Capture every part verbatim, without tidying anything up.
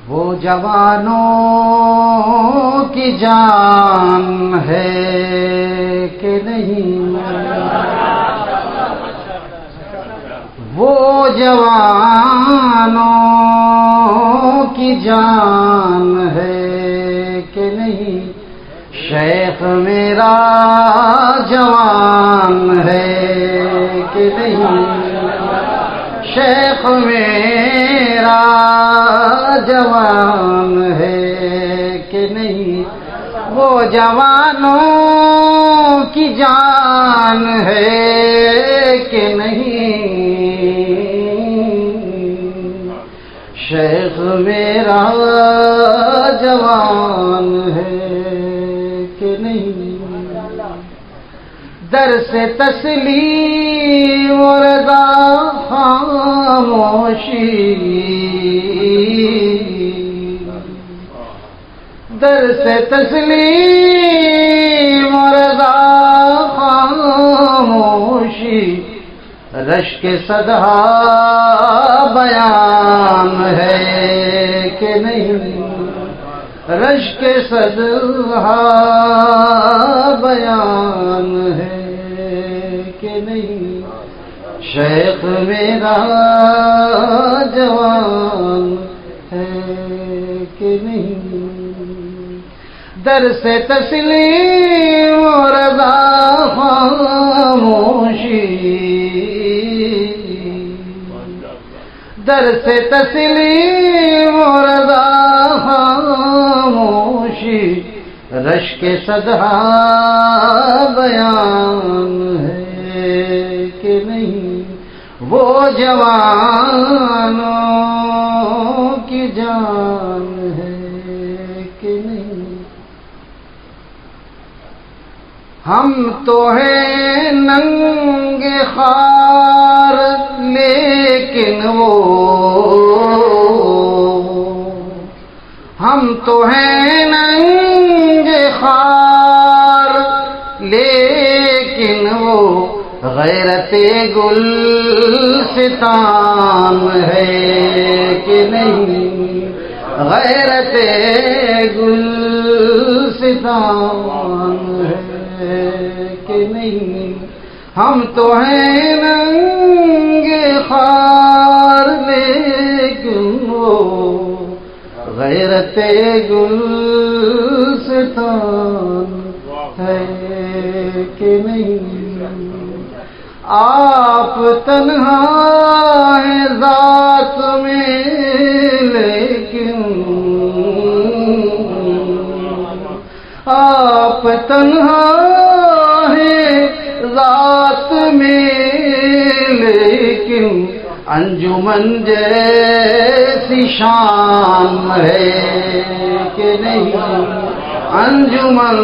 وہ جوانوں کی جان ہے کہ نہیں، وہ جوانوں کی جان ہے کہ نہیں، شیخ میرا جوان ہے کہ نہیں، شیخ میرا جوان ہے کہ نہیں، وہ جوانوں کی جان ہے کہ نہیں، شیخ میرا جوان ہے کہ نہیں، درس تسلیم و رضا خاموشی، درس تسلیم و رضا خاموشی، رشک صدہا بیان ہے کہ نہیں، رشک صدہا بیان ہے کہ نہیں، شیخ میرا جوان ہے کہ نہیں، درس تسلیم و رضا خاموشی، درس تسلیم و رضا خاموشی، رشک صدہا بیان ہے کہ نہیں، وہ جوانوں کی جان ہے کہ نہیں، ہم تو ہیں ننگے خوار لیکن وہ، ہم تو ہیں ننگے خوار لیکن وہ غیرت گلستان ہے کہ نہیں، غیرت گلستان ہے کہ نہیں، ہم تو ہیں ننگے خوار لیکن وہ غیرت گلستان ہے کہ نہیں، آپ تنہا ہیں ذات میں لیکن، آپ تنہا ہیں ذات میں لیکن، انجمن جیسی شان ہے کہ نہیں، انجمن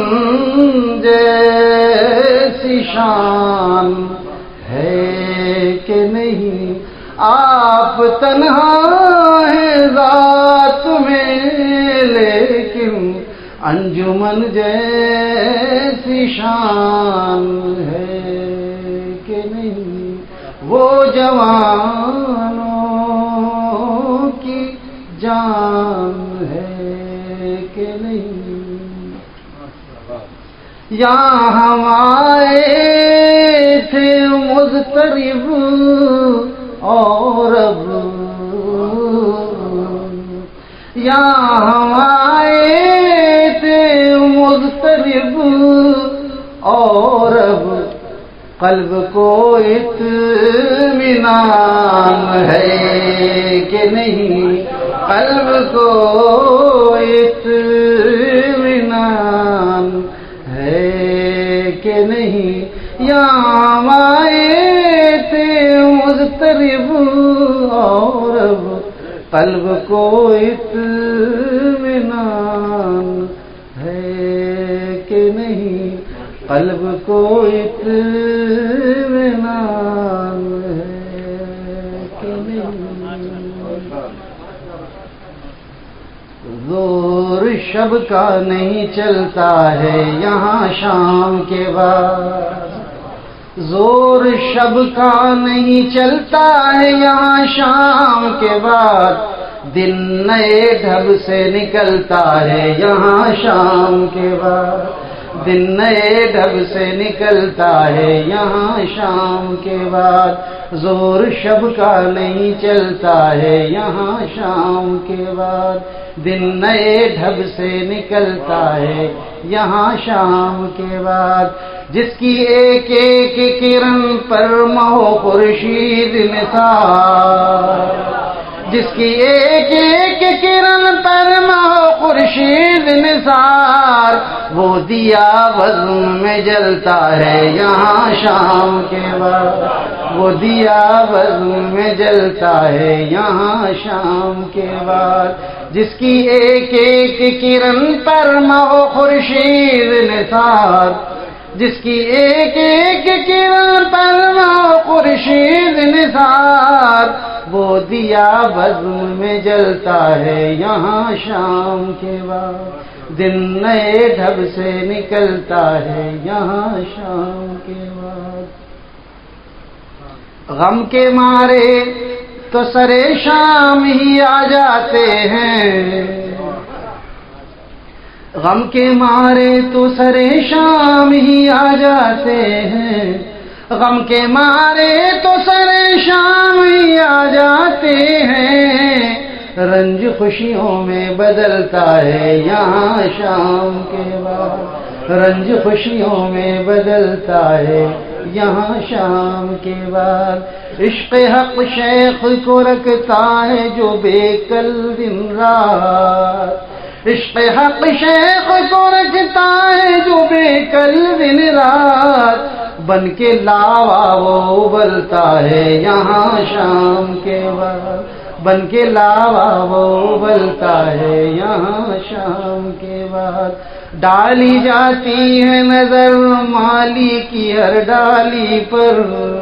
جیسی شان ہے کہ نہیں، آپ تنہا ہیں ذات میں لیکن، انجمن جیسی شان ہے کہ نہیں، وہ جوانوں کی جان ہے کہ نہیں، یہاں ہم آئے تھے مضطرب اور اب، یہاں ہم آئے تھے مضطرب اور اب، قلب کو اطمینان ہے کہ نہیں، قلب کو اطمینان ہے کہ نہیں، یہاں آئے تھے مضطرب اور اب، قلب کو اطمینان ہے کہ نہیں، قلب کو اطمینان ہے کہ نہیں، زور شب کا نہیں چلتا ہے یہاں شام کے بعد، زور شب کا نہیں چلتا ہے یہاں شام کے بعد، دن نئے ڈھب سے نکلتا ہے یہاں شام کے بعد، دن نئے ڈھب سے نکلتا ہے یہاں شام کے بعد، زور شب کا نہیں چلتا ہے یہاں شام کے بعد، دن نئے ڈھب سے نکلتا ہے یہاں شام کے بعد، جس کی ایک ایک کرن پر مہو خورشید نثار، جس کی ایک ایک کرن پر مہو خورشید نثار، وہ دیا وزن میں جلتا ہے یہاں شام کے بعد، وہ دیا وزن میں جلتا ہے یہاں شام کے بعد، جس کی ایک ایک کرن پر مہو خورشید نثار، جس کی ایک ایک کرن پر مہو خورشید نثار، وہ دیا بزم میں جلتا ہے یہاں شام کے بعد، دن نئے ڈھب سے نکلتا ہے یہاں شام کے بعد، غم کے مارے تو سرے شام ہی آ جاتے ہیں، غم کے مارے تو سرے شام ہی آ جاتے ہیں، غم کے مارے تو سرے شام ہی آ جاتے ہیں، رنج خوشیوں میں بدلتا ہے یہاں شام کے بعد، رنج خوشیوں میں بدلتا ہے یہاں شام کے بعد، عشق حق شیخ کو رکھتا ہے جو بے کل دن رات، عشق حق شیخ کو رکھتا ہے جو بے کل دن رات، بن کے لاوا وہ ابلتا ہے یہاں شام کے بعد، بن کے لاوا وہ ابلتا ہے یہاں شام کے بعد، ڈالی جاتی ہے نظر مالی کی ہر ڈالی پر،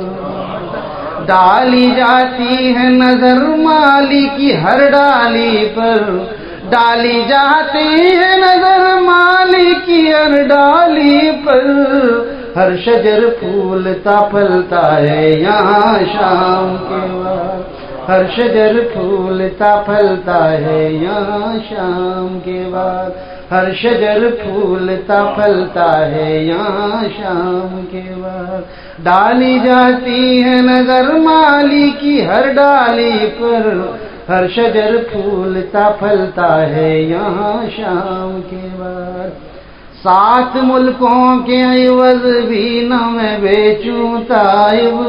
ڈالی جاتی ہے نظر مالی کی ہر ڈالی پر، ڈالی جاتی ہے نظر مالی کی ہر ڈالی پر، ہر شجر پھولتا پھلتا ہے یہاں شام کے بعد، ہر شجر پھولتا پھلتا ہے یہاں شام کے بعد، ہر شجر پھولتا پھلتا ہے یہاں شام کے بعد، ڈالی جاتی ہے نظر مالی کی ہر ڈالی پر، ہر شجر پھولتا پھلتا ہے یہاں شام کے بعد، سات ملکوں کے عوض بھی نہ میں بیچوں طائب،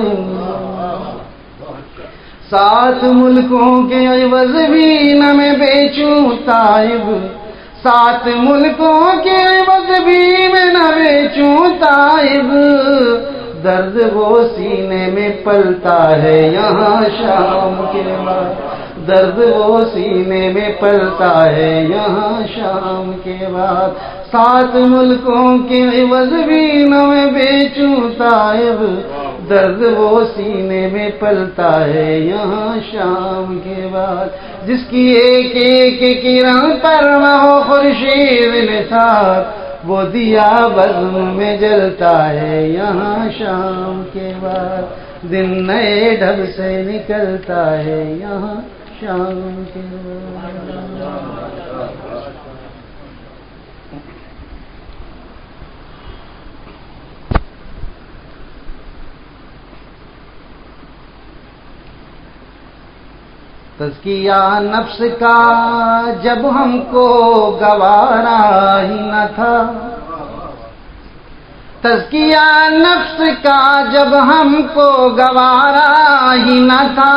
سات ملکوں کے عوض بھی نہ میں بیچوں طائب، سات ملکوں کے عوض بھی میں نہ بیچوں طائب، درد وہ سینے میں پلتا ہے یہاں شام کے بعد، درد وہ سینے میں پلتا ہے یہاں شام کے بعد، سات ملکوں کے عوض بھی نہ میں بیچوں طائب، درد وہ سینے میں پلتا ہے یہاں شام کے بعد، جس کی ایک ایک کرن پر مہو خورشید نثار، وہ دیا بزم میں جلتا ہے یہاں شام کے بعد، دن نئے ڈھب سے نکلتا ہے یہاں شام کے بعد۔ تزکیہ نفس کا جب ہم کو گوارا ہی نہ تھا، تزکیہ نفس کا جب ہم کو گوارا ہی نہ تھا،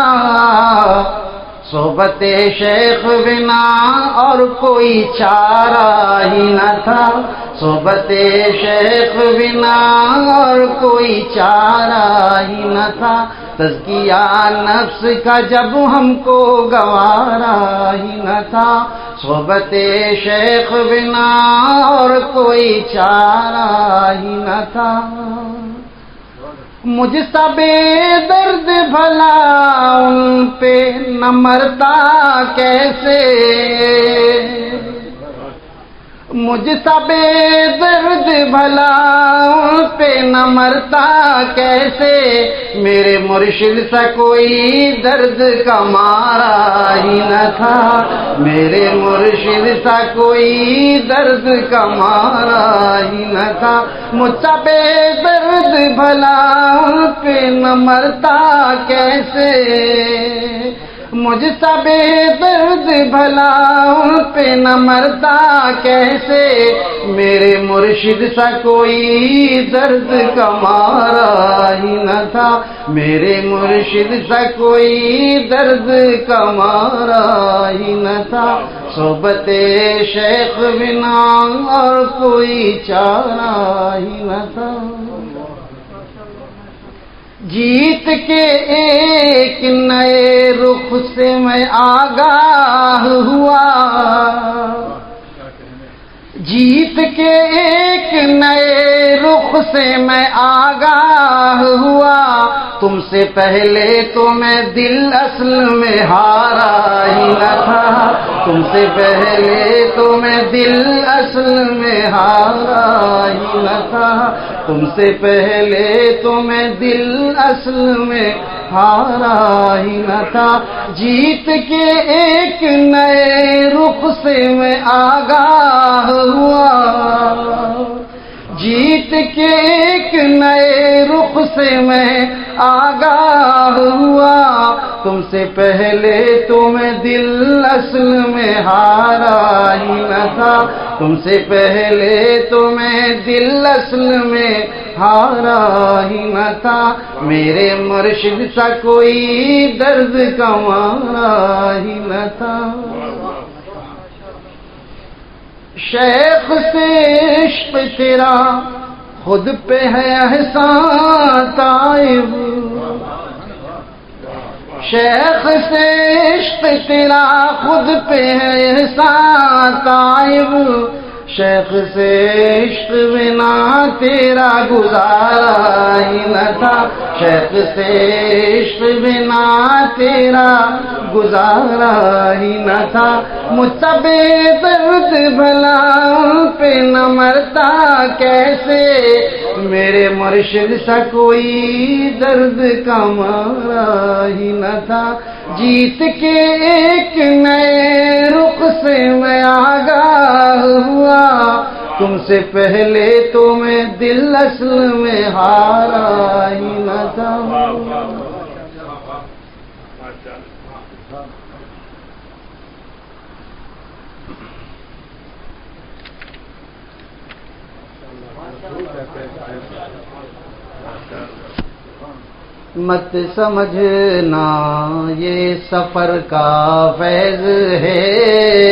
صحبت شیخ بنا اور کوئی چارہ ہی نہ تھا، صحبت شیخ بنا اور کوئی چارہ ہی نہ تھا، تزکیہ نفس کا جب ہم کو گوارا ہی نہ تھا، صحبت شیخ بنا اور کوئی چارہ ہی نہ تھا، مجھ سا بے درد بھلا ان پہ نہ مرتا کیسے، مجھ سا بے درد بھلا ان پہ نہ مرتا کیسے، میرے مرشد سا کوئی درد کا مارا ہی نہ تھا، میرے مرشد سا کوئی درد کا مارا ہی نہ تھا، مجھ سا بے درد بھلا پہ نہ مرتا کیسے، مجھ سا بے درد بھلا پہ نہ مرتا کیسے، میرے مرشد سا کوئی درد کا مارا ہی نہ تھا، میرے مرشد سا کوئی درد کا مارا ہی نہ تھا، صحبت شیخ بنا اور کوئی چارہ ہی نہ تھا، جیت کے ایک نئے رخ سے میں آگاہ ہوا، جیت کے ایک نئے رخ سے میں آگاہ ہوا، تم سے پہلے تو میں دل اصل میں ہارا ہی نہ تھا، تم سے پہلے تو میں دل اصل میں ہارا ہی نہ تھا، تم سے پہلے تو میں دل اصل میں ہارا ہی نہ تھا، جیت کے ایک نئے رخ سے میں آگاہ ہوا، جیت کے ایک نئے رخ سے میں آگاہ ہوا، تم سے پہلے تو میں دل اصل میں ہارا ہی نہ تھا، تم سے پہلے تو میں دل اصل میں ہارا ہی نہ تھا، میرے مرشد سا کوئی درد کا مارا ہی نہ تھا، شیخ سے عشق تیرا خود پہ ہے احسان طائب، شیخ سے عشق تیرا خود پہ ہے احسان طائب، شیخ سے عشق بنا تیرا گزارا ہی نہ تھا، شیخ سے عشق بنا تیرا گزارا ہی نہ تھا، مجھ سا بے درد بھلا پہ نہ مرتا کیسے، میرے مرشد سا کوئی درد کا مارا ہی نہ تھا، جیت کے ایک نئے رخ سے میں آگاہ ہوا، تم سے پہلے تو میں دل اصل میں ہارا ہی نہ تھا، مت سمجھنا یہ سفر کا فیض ہے،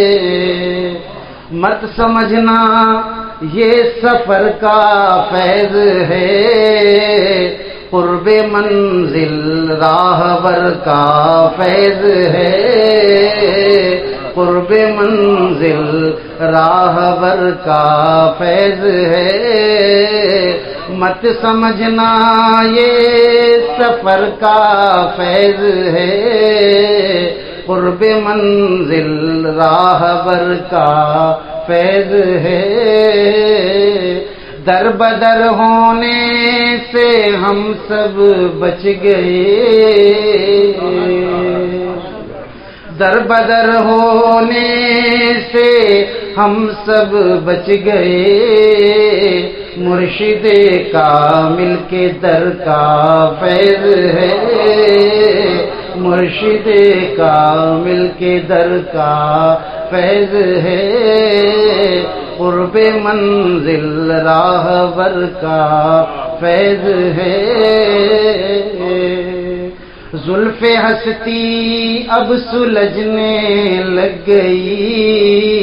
مت سمجھنا یہ سفر کا فیض ہے، قرب منزل راہبر کا فیض ہے، قرب منزل راہبر کا فیض ہے، مت سمجھنا یہ سفر کا فیض ہے، قرب منزل راہبر کا فیض ہے، در بدر ہونے سے ہم سب بچ گئے، در بدر ہونے سے ہم سب بچ گئے، مرشد کامل کے در کا فیض ہے، مرشد کامل کے در کا فیض ہے، قرب منزل راہبر کا فیض ہے، زلف ہستی اب سلجھنے لگ گئی،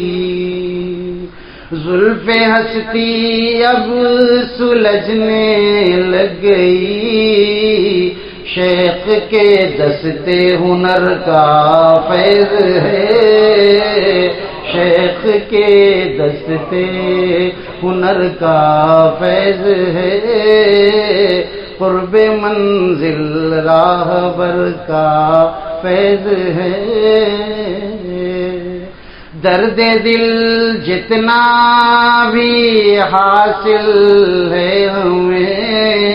زلف ہستی اب سلجھنے لگ گئی، شیخ کے دستے ہنر کا فیض ہے، شیخ کے دستے ہنر کا فیض ہے، قرب منزل راہبر کا فیض ہے، درد دل جتنا بھی حاصل ہے ہمیں،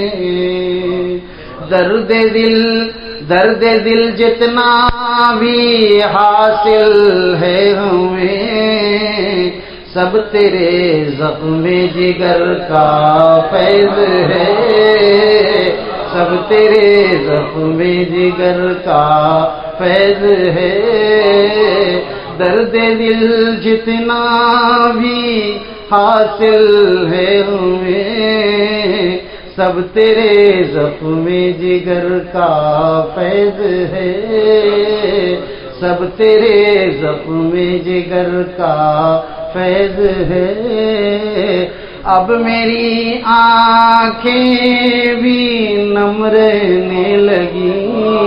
درد دل درد دل جتنا بھی حاصل ہے ہمیں، سب تیرے زخم جگر کا فیض ہے، سب تیرے زخم جگر کا فیض ہے، درد دل جتنا بھی حاصل ہے ہمیں، سب تیرے زخم جگر کا فیض ہے، سب تیرے زخم جگر کا فیض ہے۔ اب میری آنکھیں بھی نم رہنے لگی،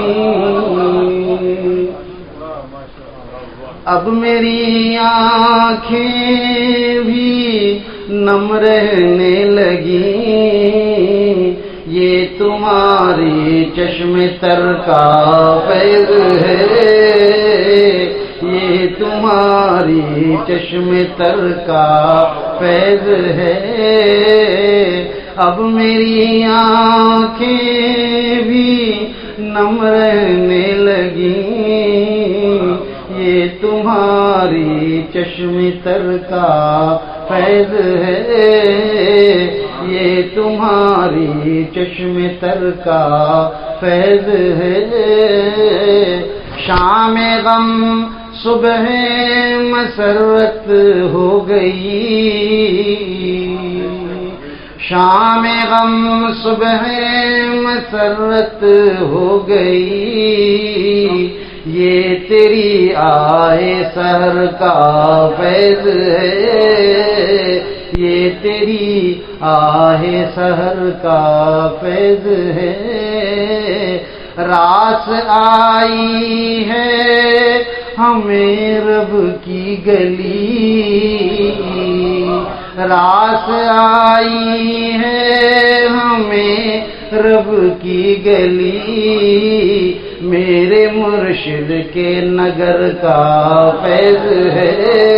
اب میری آنکھیں بھی نم رہنے لگی، یہ تمہاری چشم تر کا فیض ہے، یہ تمہاری چشم تر کا فیض ہے، اب میری آنکھیں بھی نم رہنے لگی، یہ تمہاری چشم تر کا فیض ہے، یہ تمہاری چشم تر کا فیض ہے۔ شام غم صبح مسرت ہو گئی، شام غم صبح مسرت ہو گئی، یہ تیری آئے سحر کا فیض ہے، یہ تیری آئے سحر کا فیض ہے، راس آئی ہے ہمیں رب کی گلی، راس آئی ہے ہمیں رب کی گلی، میرے مرشد کے نگر کا فیض ہے،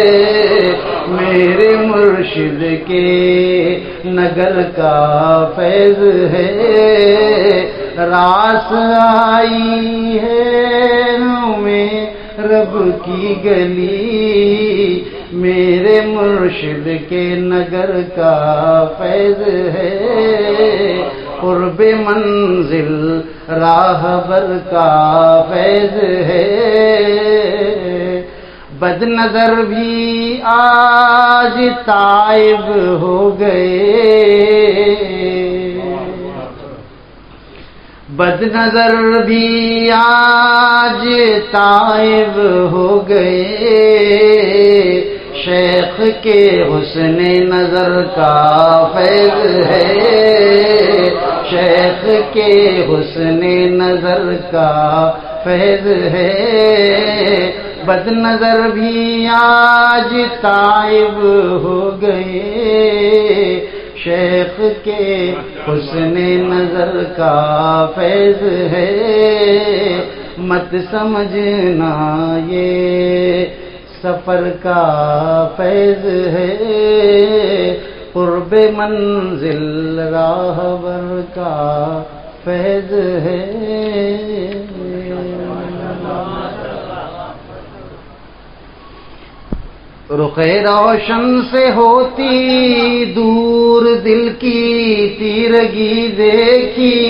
میرے مرشد کے نگر کا فیض ہے، راس آئی ہے ہمیں رب کی گلی، میرے مرشد کے نگر کا فیض ہے، قرب منزل راہ بر کا فیض ہے، بد نظر بھی آج تائب ہو گئے، بد نظر بھی آج تائب ہو گئے، شیخ کے حسن نظر کا فیض ہے، شیخ کے حسن نظر کا فیض ہے، بد نظر بھی آج تائب ہو گئے، شیخ کے حسن نظر کا فیض ہے، مت سمجھنا یہ سفر کا فیض ہے، قرب منزل راہ بر کا فیض ہے۔ رخ روشن سے ہوتی دور دل کی تیرگی دیکھی،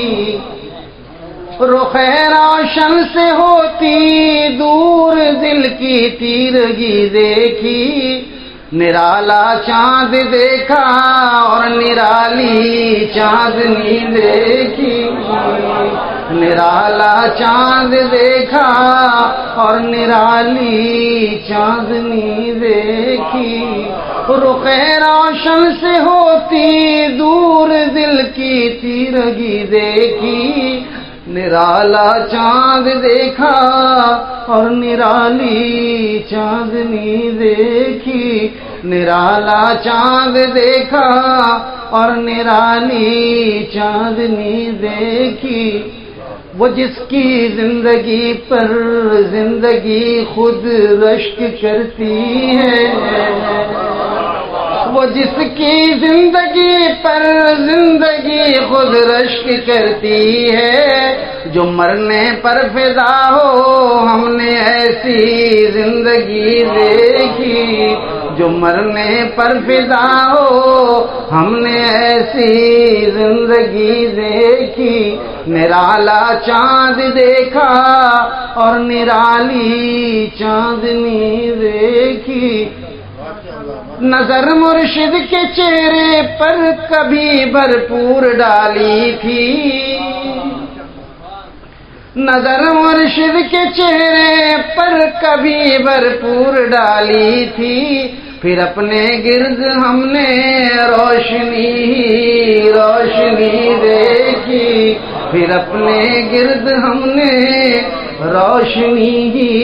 رخ روشن سے ہوتی دور دل کی تیرگی دیکھی، نرالا چاند دیکھا اور نرالی چاندنی دیکھی، نرالا چاند دیکھا اور نرالی چاندنی دیکھی، رخ روشن سے ہوتی دور دل کی تیرگی دیکھی، نرالا چاند دیکھا اور نرالی چاندنی دیکھی، نرالا چاند دیکھا اور نرالی چاندنی دیکھی، وہ جس کی زندگی پر زندگی خود رشک کرتی ہے، وہ جس کی زندگی پر زندگی خود رشک کرتی ہے، جو مرنے پر فدا ہو ہم نے ایسی زندگی دیکھی، جو مرنے پر فدا ہو ہم نے ایسی زندگی دیکھی، نرالا چاند دیکھا اور نرالی چاندنی دیکھی، نظر مرشد کے چہرے پر کبھی بھرپور ڈالی تھی، نظر مرشد کے چہرے پر کبھی بھرپور ڈالی تھی، پھر اپنے گرد ہم نے روشنی روشنی دیکھی، پھر اپنے گرد ہم نے روشنی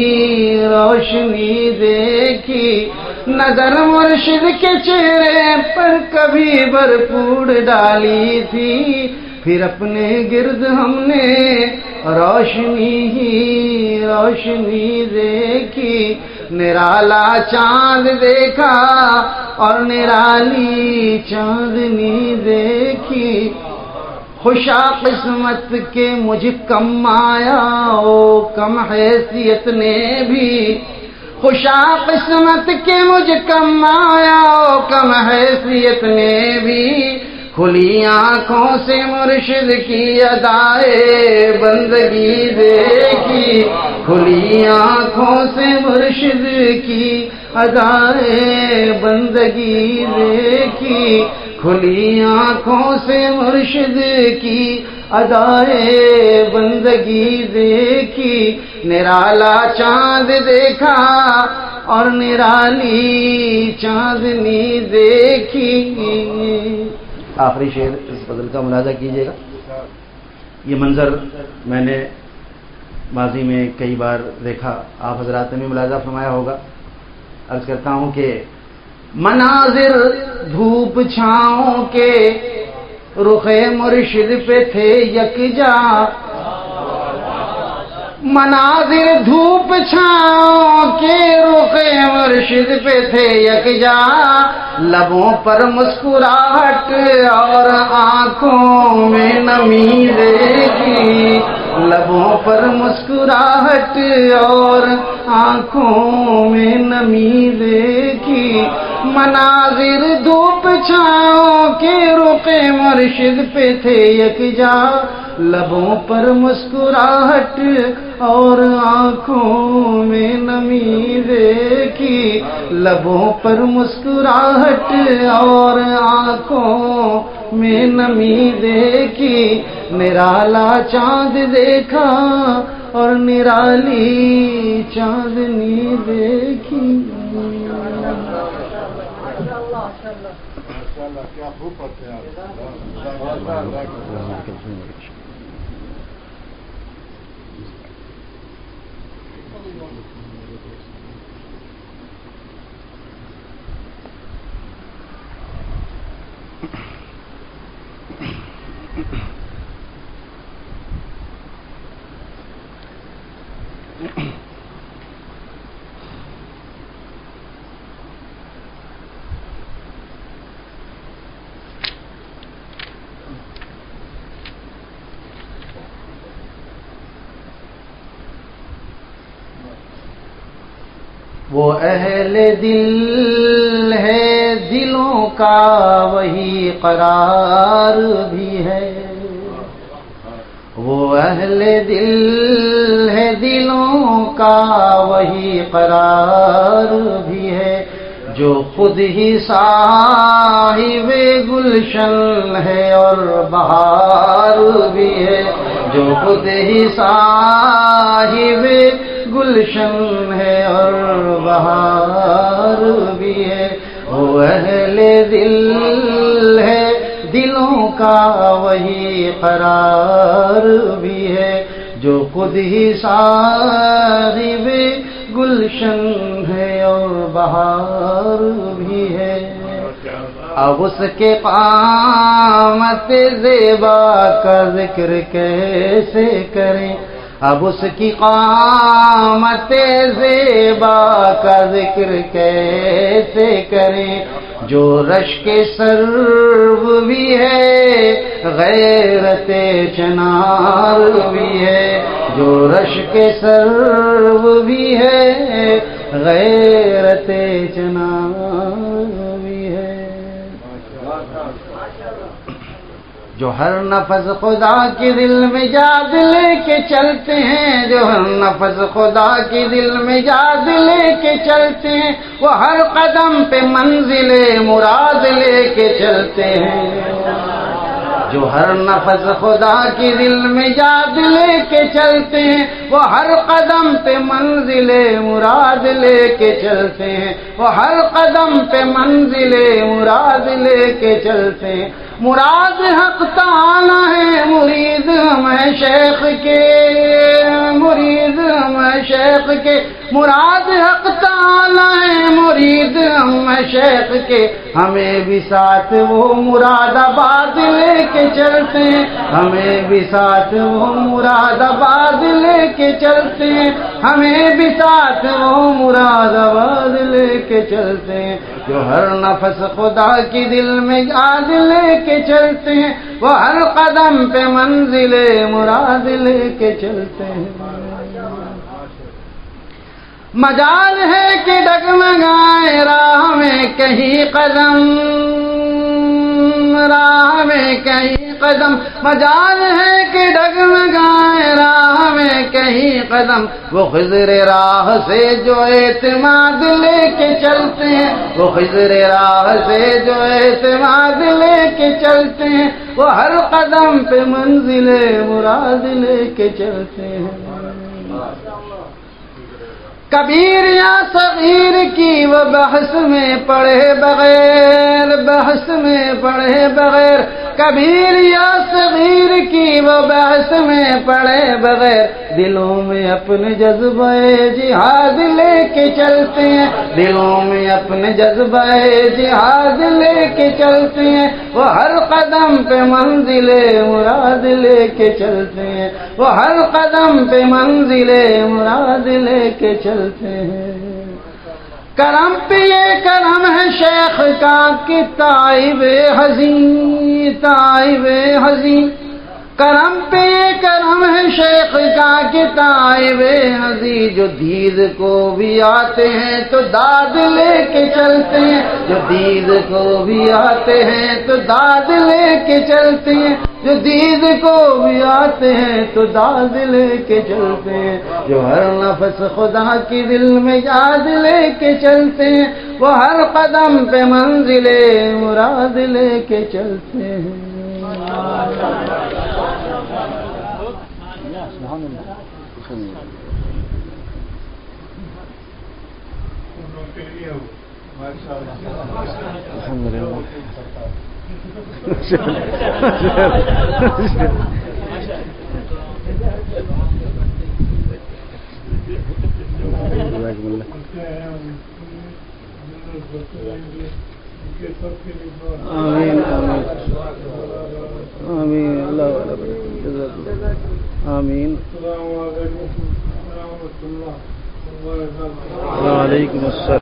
روشنی دیکھی، نظر مرشد کے چہرے پر کبھی بھرپور ڈالی تھی، پھر اپنے گرد ہم نے روشنی ہی روشنی دیکھی، نرالا چاند دیکھا اور نرالی چاندنی دیکھی، خوشا قسمت کے مجھ کم آیا او کم حیثیت نے بھی، خوشا قسمت کے مجھ کم آیا او کم حیثیت نے بھی، کھلی آنکھوں سے مرشد کی ادائے بندگی دیکھی، کھلی آنکھوں سے مرشد کی ادائے بندگی دیکھی، کھلی آنکھوں سے مرشد کی ادائے بندگی دیکھی، نرالا چاند دیکھا اور نرالی چاندنی دیکھی۔ آخری شعر اس غزل کا ملاحظہ کیجیے گا، یہ منظر میں نے ماضی میں کئی بار دیکھا، آپ حضرات نے بھی ملاحظہ فرمایا ہوگا۔ عرض کرتا ہوں کہ مناظر دھوپ چھاؤں کے رخ مرشد پہ تھے یکجا، مناظر دھوپ چھاؤں کے رخ مرشد پہ تھے یکجا، لبوں پر مسکراہٹ اور آنکھوں میں نمی دیکھی، لبوں پر مسکراہٹ اور آنکھوں میں نمی دیکھی، مناظر دھوپ چھاؤں کے رخ مرشد پہ تھے یکجا، لبوں پر مسکراہٹ اور آنکھوں میں نمی دیکھی، لبوں پر مسکراہٹ اور آنکھوں میں نمی دیکھی، نرالا چاند دیکھا اور نرالی چاندنی دیکھی۔ کیا خوب پڑھتے ہیں وہ اہل دل ہے دلوں کا وہی قرار بھی ہے، وہ اہل دل ہے دلوں کا وہی قرار بھی ہے، جو خود ہی صاحب گلشن ہے اور بہار بھی ہے، جو خود ہی صاحب گلشن ہے اور بہار بھی ہے، وہ اہل دل ہے دلوں کا وہی قرار بھی ہے، جو خود ہی صاحب گلشن ہے اور بہار بھی ہے۔ اب اس کے قامت زیبا کا ذکر کیسے کریں، اب اس کی قامت زیبا کا ذکر کیسے کریں، جو رشک سرو بھی ہے غیرت چنار بھی ہے، جو رشک سرو بھی ہے غیرت چنار بھی ہے، جو ہر نفس خدا کی دل میں یاد لے کے چلتے ہیں، جو ہر نفس خدا کی دل میں یاد لے کے چلتے ہیں، وہ ہر قدم پہ منزل مراد لے کے چلتے ہیں، جو ہر نفس خدا کی دل میں یاد لے کے چلتے ہیں، وہ ہر قدم پہ منزل مراد لے کے چلتے ہیں، وہ ہر قدم پہ منزل مراد لے کے چلتے ہیں، مراد حق تعالی ہے، مرید ہم ہیں شیخ کے، مرید ہم ہیں شیخ کے، مراد حق تعالی ہے، مرید ہم ہیں شیخ کے، ہمیں بھی ساتھ وہ مراد آباد لے کے چلتے ہیں، ہمیں بھی ساتھ وہ مراد آباد لے کے چلتے ہیں، ہمیں بھی ساتھ وہ مراد آباد لے کے چلتے ہیں، جو ہر نفس خدا کی دل میں یاد لے کے چلتے ہیں، وہ ہر قدم پہ منزل مراد لے کے چلتے ہیں، مجال ہے کہ ڈگمگائے راہ میں کہیں قدم، راہ میں کہیں قدم، مجال ہے کہ ڈگمگائے راہ میں کہیں قدم، وہ خضر راہ سے جو اعتماد لے کے چلتے ہیں، وہ خضر راہ سے جو اعتماد لے کے چلتے ہیں، وہ ہر قدم پہ منزل مراد لے کے چلتے ہیں، کبیر یا صغیر کی وہ بحث میں پڑھے بغیر، بحث میں پڑھے بغیر، کبیر یا صغیر کی وہ بحث میں پڑھے بغیر، دلوں میں اپنے جذبہ جہاد لے کے چلتے ہیں، دلوں میں اپنے جذبہ جہاد لے کے چلتے ہیں، وہ ہر قدم پہ منزل مراد لے کے چلتے ہیں، وہ ہر قدم پہ منزل مراد لے کے چلتے ہیں، کرم پہ یہ کرم ہے شیخ کا کہ تائب حزین، تائب حزین، کرم پہ یہ کرم ہے شیخ کا کہ تائب حزین، جو دید کو بھی آتے ہیں تو داد لے کے چلتے ہیں، جو دید کو بھی آتے ہیں تو داد لے کے چلتے ہیں، جو دید کو بھی آتے ہیں تو داد لے کے چلتے ہیں، جو ہر نفس خدا کی دل میں یاد لے کے چلتے ہیں، وہ ہر قدم پہ منزل مراد لے کے چلتے ہیں، الحمد لله آمین آمین اللہ آمین السلام علیکم ورحمۃ اللہ وبرکاتہ۔ وعلیکم السلام۔